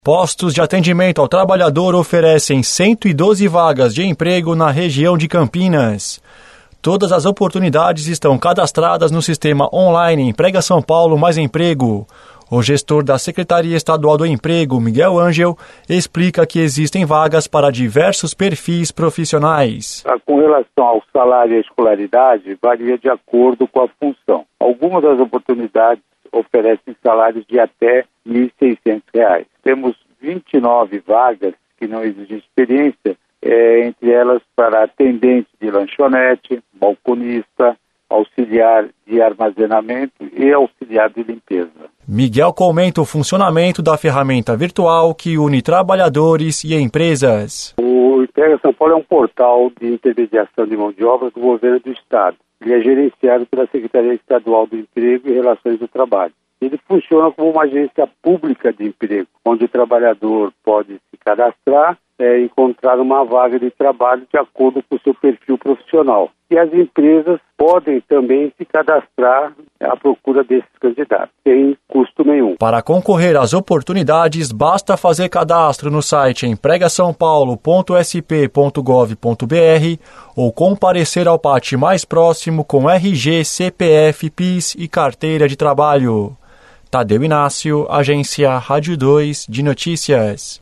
Postos de atendimento ao trabalhador oferecem 112 vagas de emprego na região de Campinas. Todas as oportunidades estão cadastradas no sistema online Emprega São Paulo Mais Emprego. O gestor da Secretaria Estadual do Emprego, Miguel Ângel, explica que existem vagas para diversos perfis profissionais. Com relação ao salário e à escolaridade, varia de acordo com a função. Algumas das oportunidades oferecem salários de até R$ 1.600. Temos 29 vagas que não exigem experiência, entre elas para atendente de lanchonete, balconista, auxiliar de armazenamento e auxiliar de limpeza. Miguel comenta o funcionamento da ferramenta virtual que une trabalhadores e empresas. O Emprega São Paulo é um portal de intermediação de mão de obra do governo do Estado. Ele é gerenciado pela Secretaria Estadual do Emprego e Relações do Trabalho. Ele funciona como uma agência pública de emprego, onde o trabalhador pode se cadastrar e encontrar uma vaga de trabalho de acordo com o seu perfil profissional. E as empresas podem também se cadastrar à procura desses candidatos, sem custo nenhum. Para concorrer às oportunidades, basta fazer cadastro no site empregasaopaulo.sp.gov.br ou comparecer ao pátio mais próximo com RG, CPF, PIS e carteira de trabalho. Tadeu Inácio, Agência Rádio 2 de Notícias.